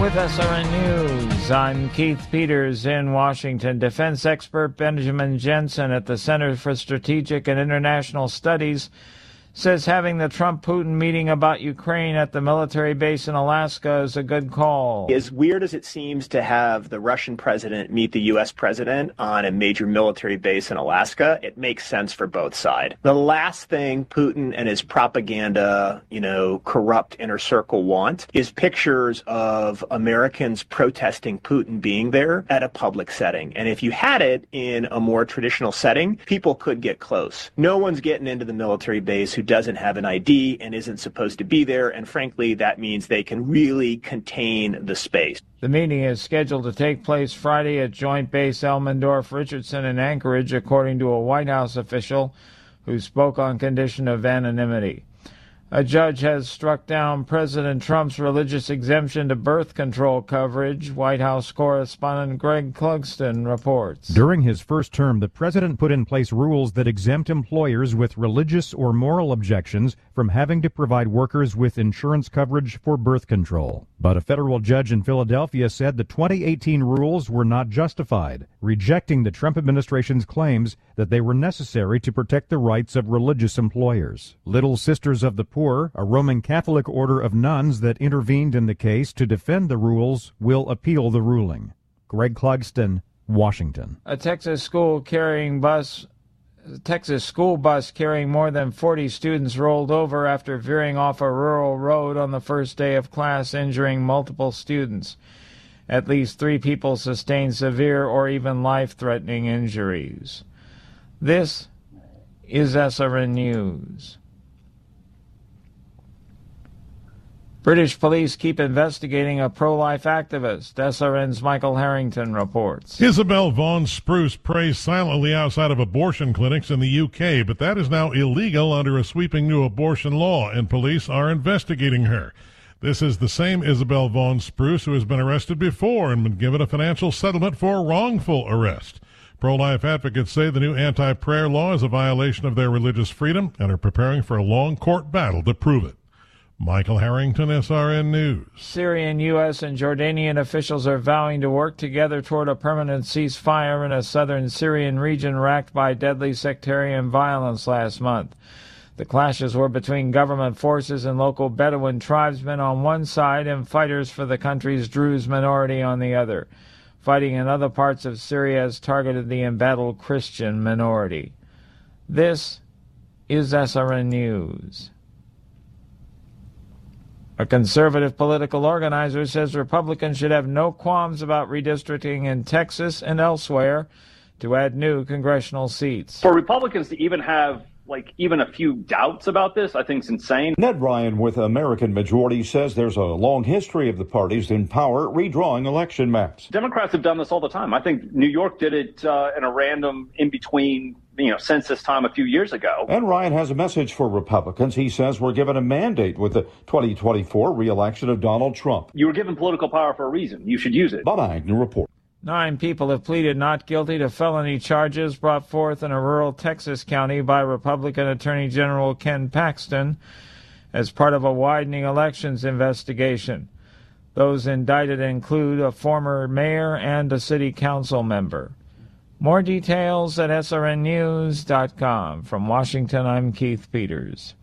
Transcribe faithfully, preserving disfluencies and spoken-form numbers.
With S R N News, I'm Keith Peters in Washington. Defense expert Benjamin Jensen at the Center for Strategic and International Studies says having the Trump-Putin meeting about Ukraine at the military base in Alaska is a good call. As weird as it seems to have the Russian president meet the U S president on a major military base in Alaska, it makes sense for both sides. The last thing Putin and his propaganda, you know, corrupt inner circle want is pictures of Americans protesting Putin being there at a public setting. And if you had it in a more traditional setting, people could get close. No one's getting into the military base who doesn't have an I D and isn't supposed to be there, and frankly, that means they can really contain the space. The meeting is scheduled to take place Friday at Joint Base Elmendorf-Richardson in Anchorage, according to a White House official who spoke on condition of anonymity. A judge has struck down President Trump's religious exemption to birth control coverage. White House correspondent Greg Clugston reports. During his first term, the president put in place rules that exempt employers with religious or moral objections from having to provide workers with insurance coverage for birth control. But a federal judge in Philadelphia said the twenty eighteen rules were not justified, rejecting the Trump administration's claims that they were necessary to protect the rights of religious employers. Little Sisters of the Poor, a Roman Catholic order of nuns that intervened in the case to defend the rules, will appeal the ruling. Greg Clugston, Washington. A Texas school carrying bus A Texas school bus carrying more than forty students rolled over after veering off a rural road on the first day of class, injuring multiple students. At least three people sustained severe or even life-threatening injuries. This is S R N News. British police keep investigating a pro-life activist. S R N's Michael Harrington reports. Isabel Vaughan Spruce prays silently outside of abortion clinics in the U K, but that is now illegal under a sweeping new abortion law, and police are investigating her. This is the same Isabel Vaughan Spruce who has been arrested before and been given a financial settlement for wrongful arrest. Pro-life advocates say the new anti-prayer law is a violation of their religious freedom and are preparing for a long court battle to prove it. Michael Harrington, S R N News. Syrian, U S, and Jordanian officials are vowing to work together toward a permanent ceasefire in a southern Syrian region racked by deadly sectarian violence last month. The clashes were between government forces and local Bedouin tribesmen on one side and fighters for the country's Druze minority on the other. Fighting in other parts of Syria has targeted the embattled Christian minority. This is S R N News. A conservative political organizer says Republicans should have no qualms about redistricting in Texas and elsewhere to add new congressional seats. For Republicans to even have, like, even a few doubts about this, I think is insane. Ned Ryan with American Majority says there's a long history of the parties in power redrawing election maps. Democrats have done this all the time. I think New York did it uh, in a random in-between you know, census time a few years ago. And Ryan has a message for Republicans. He says we're given a mandate with the twenty twenty-four re-election of Donald Trump. You were given political power for a reason. You should use it. Bob Agnew report. Nine people have pleaded not guilty to felony charges brought forth in a rural Texas county by Republican Attorney General Ken Paxton as part of a widening elections investigation. Those indicted include a former mayor and a city council member. More details at S R N news dot com. From Washington, I'm Keith Peters.